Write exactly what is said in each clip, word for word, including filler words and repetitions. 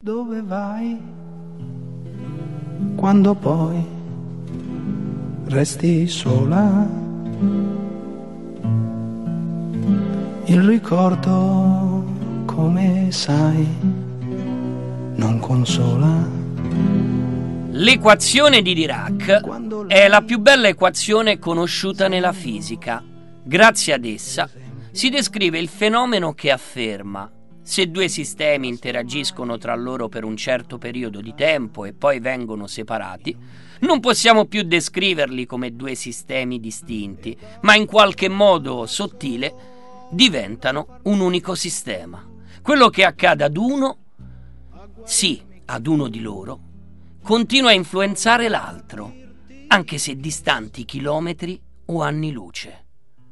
Dove vai quando poi resti sola? Il ricordo, come sai, non consola. L'equazione di Dirac è la più bella equazione conosciuta nella fisica. Grazie ad essa si descrive il fenomeno che afferma: se due sistemi interagiscono tra loro per un certo periodo di tempo e poi vengono separati, non possiamo più descriverli come due sistemi distinti, ma in qualche modo sottile diventano un unico sistema. Quello che accade ad uno, sì, ad uno di loro, continua a influenzare l'altro, anche se distanti chilometri o anni luce.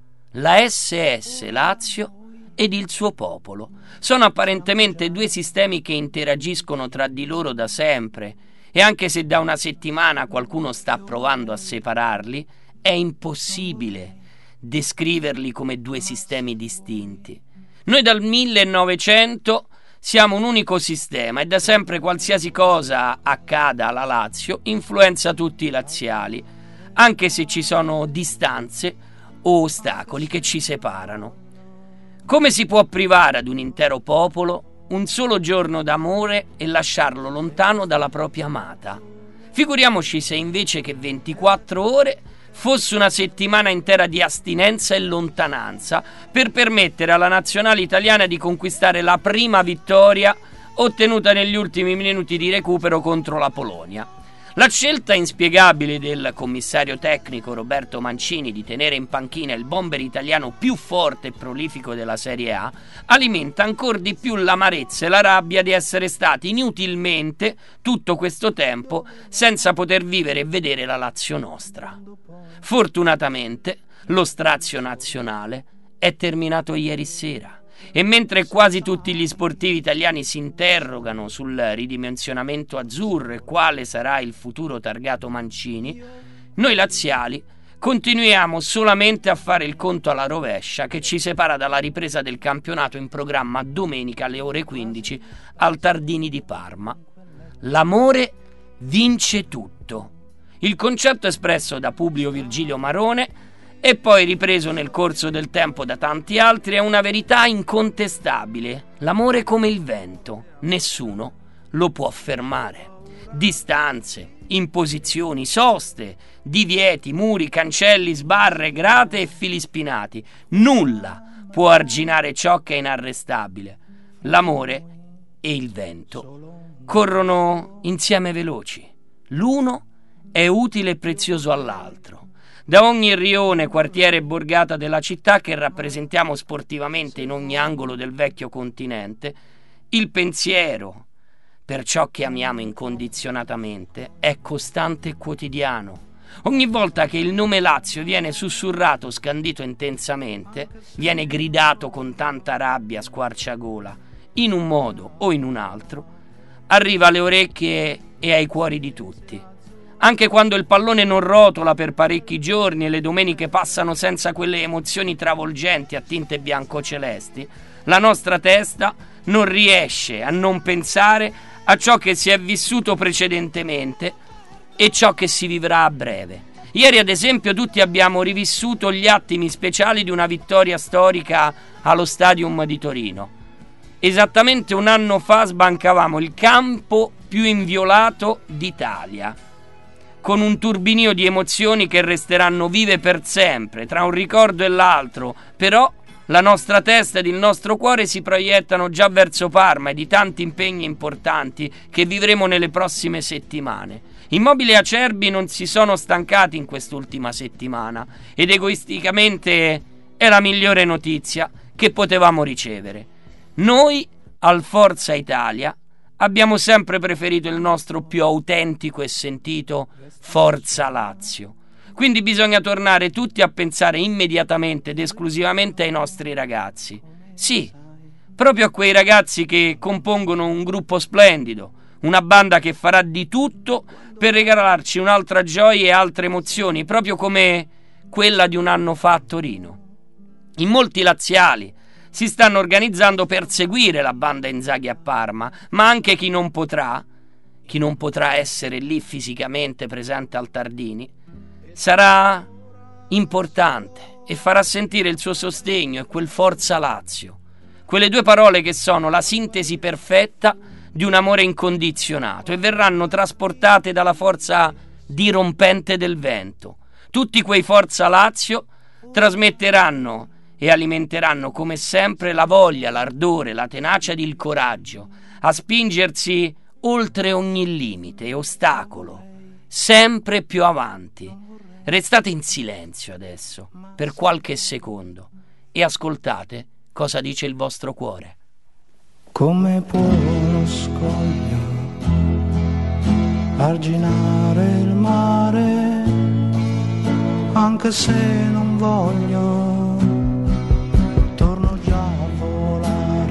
La S S Lazio ed il suo popolo sono apparentemente due sistemi che interagiscono tra di loro da sempre, e anche se da una settimana qualcuno sta provando a separarli, è impossibile descriverli come due sistemi distinti. Noi dal millenovecento siamo un unico sistema e da sempre qualsiasi cosa accada alla Lazio influenza tutti i laziali, anche se ci sono distanze o ostacoli che ci separano. Come si può privare ad un intero popolo un solo giorno d'amore e lasciarlo lontano dalla propria amata? Figuriamoci se invece che ventiquattro ore fosse una settimana intera di astinenza e lontananza per permettere alla nazionale italiana di conquistare la prima vittoria ottenuta negli ultimi minuti di recupero contro la Polonia. La scelta inspiegabile del commissario tecnico Roberto Mancini di tenere in panchina il bomber italiano più forte e prolifico della Serie A alimenta ancora di più l'amarezza e la rabbia di essere stati inutilmente tutto questo tempo senza poter vivere e vedere la Lazio nostra. Fortunatamente lo strazio nazionale è terminato ieri sera. E mentre quasi tutti gli sportivi italiani si interrogano sul ridimensionamento azzurro e quale sarà il futuro targato Mancini, noi laziali continuiamo solamente a fare il conto alla rovescia che ci separa dalla ripresa del campionato in programma domenica alle ore quindici al Tardini di Parma. L'amore vince tutto. Il concetto espresso da Publio Virgilio Marone e poi ripreso nel corso del tempo da tanti altri è una verità incontestabile. L'amore è come il vento, nessuno lo può fermare. Distanze, imposizioni, soste, divieti, muri, cancelli, sbarre, grate e fili spinati, nulla può arginare ciò che è inarrestabile. L'amore e il vento corrono insieme veloci. L'uno è utile e prezioso all'altro. Da ogni rione, quartiere e borgata della città che rappresentiamo sportivamente in ogni angolo del vecchio continente, il pensiero per ciò che amiamo incondizionatamente è costante e quotidiano. Ogni volta che il nome Lazio viene sussurrato, scandito intensamente, viene gridato con tanta rabbia, squarciagola, in un modo o in un altro, arriva alle orecchie e ai cuori di tutti. Anche quando il pallone non rotola per parecchi giorni e le domeniche passano senza quelle emozioni travolgenti a tinte bianco-celesti, la nostra testa non riesce a non pensare a ciò che si è vissuto precedentemente e ciò che si vivrà a breve. Ieri, ad esempio, tutti abbiamo rivissuto gli attimi speciali di una vittoria storica allo Stadium di Torino. Esattamente un anno fa sbancavamo il campo più inviolato d'Italia, con un turbinio di emozioni che resteranno vive per sempre, tra un ricordo e l'altro, però la nostra testa ed il nostro cuore si proiettano già verso Parma e di tanti impegni importanti che vivremo nelle prossime settimane. Immobili Acerbi non si sono stancati in quest'ultima settimana ed egoisticamente è la migliore notizia che potevamo ricevere. Noi, al Forza Italia, abbiamo sempre preferito il nostro più autentico e sentito Forza Lazio. Quindi bisogna tornare tutti a pensare immediatamente ed esclusivamente ai nostri ragazzi. Sì, proprio a quei ragazzi che compongono un gruppo splendido, una banda che farà di tutto per regalarci un'altra gioia e altre emozioni, proprio come quella di un anno fa a Torino. In molti laziali si stanno organizzando per seguire la banda Inzaghi a Parma, ma anche chi non potrà, chi non potrà essere lì fisicamente presente al Tardini, sarà importante e farà sentire il suo sostegno e quel Forza Lazio, quelle due parole che sono la sintesi perfetta di un amore incondizionato e verranno trasportate dalla forza dirompente del vento. Tutti quei Forza Lazio trasmetteranno e alimenteranno come sempre la voglia, l'ardore, la tenacia ed il coraggio a spingersi oltre ogni limite e ostacolo, sempre più avanti. Restate in silenzio adesso, per qualche secondo, e ascoltate cosa dice il vostro cuore. Come può uno scoglio arginare il mare, anche se non voglio, torno già a volare,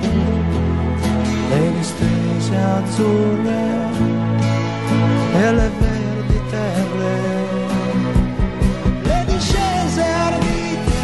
le distese azzurre e le verdi terre, le discese ardite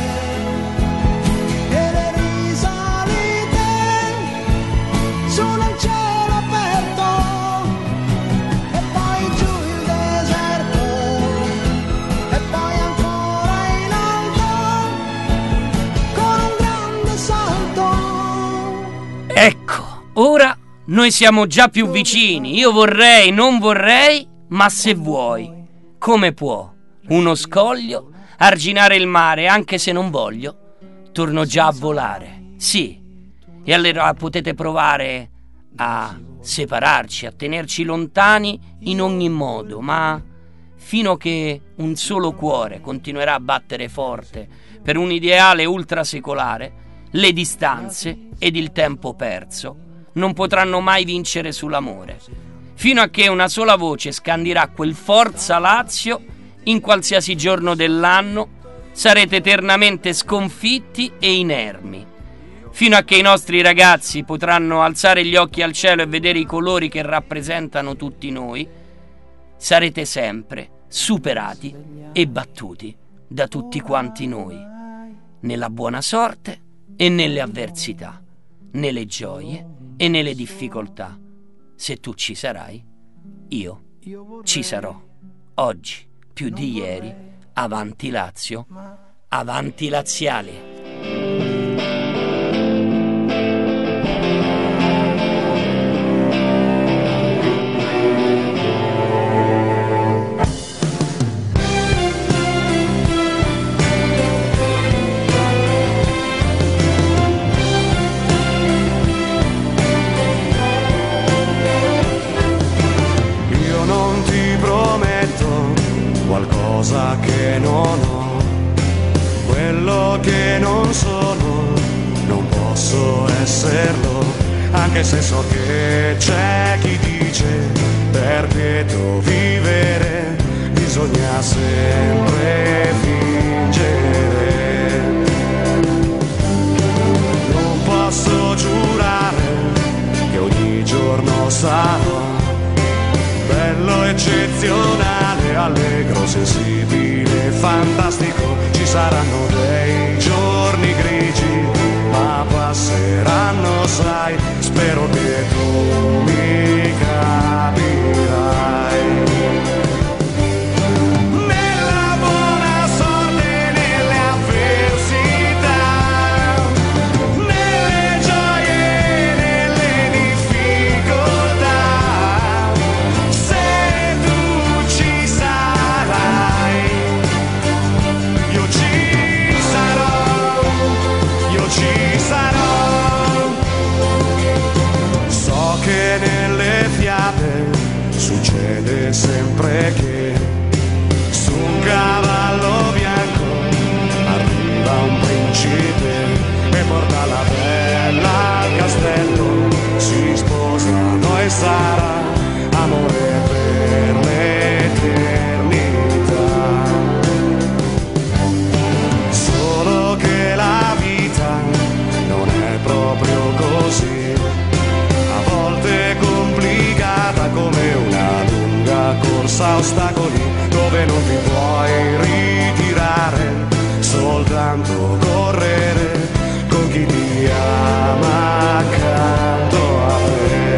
e le risalite su nel cielo aperto e poi giù il deserto e poi ancora in alto con un grande salto. Ecco, ora noi siamo già più vicini. Io vorrei, non vorrei, ma se vuoi. Come può uno scoglio arginare il mare, anche se non voglio? Torno già a volare. Sì. E allora potete provare a separarci, a tenerci lontani in ogni modo, ma fino a che un solo cuore continuerà a battere forte per un ideale ultrasecolare, le distanze ed il tempo perso non potranno mai vincere sull'amore, fino a che una sola voce scandirà quel Forza Lazio in qualsiasi giorno dell'anno, sarete eternamente sconfitti e inermi, fino a che i nostri ragazzi potranno alzare gli occhi al cielo e vedere i colori che rappresentano tutti noi, sarete sempre superati e battuti da tutti quanti noi, nella buona sorte e nelle avversità, nelle gioie e nelle difficoltà. Se tu ci sarai, io ci sarò. Oggi, più di ieri, avanti Lazio, avanti laziali. Qualcosa che non ho, quello che non sono, non posso esserlo, anche se so che c'è chi dice per quieto vivere bisogna sempre fingere. Non posso giurare che ogni giorno sarò bello, eccezionale, allegro, sensibile, fantastico. Ci saranno dei giorni grigi, ma passeranno, sai, spero che tu mi capirai. Nella buona sorte, nelle avversità, nelle gioie, nelle difficoltà, ci sarò. So che nelle fiabe succede sempre che su un cavallo bianco arriva un principe e porta la bella al castello, si sposano e sarà amore per l'eternità. Solo che la non è proprio così, a volte complicata come una lunga corsa a ostacoli dove non ti puoi ritirare, soltanto correre con chi ti ti ama accanto a te.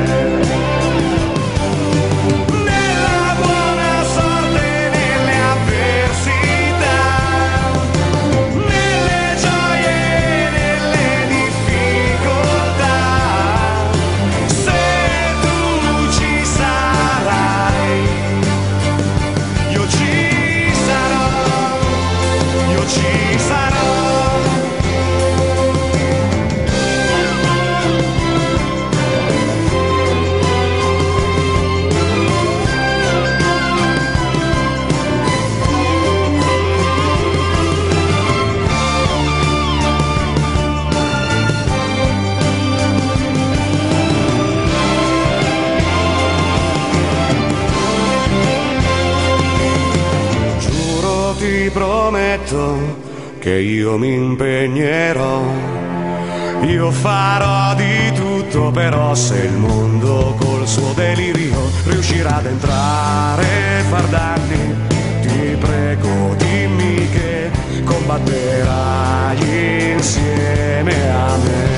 Nella buona sorte, nelle avversità, nelle gioie, nelle difficoltà, se tu ci sarai, io ci sarò, io ci sarò. Giuro, ti prometto che io mi impegnerò, io farò di tutto, però se il mondo col suo delirio riuscirà ad entrare e far danni, ti prego dimmi che combatterai insieme a me.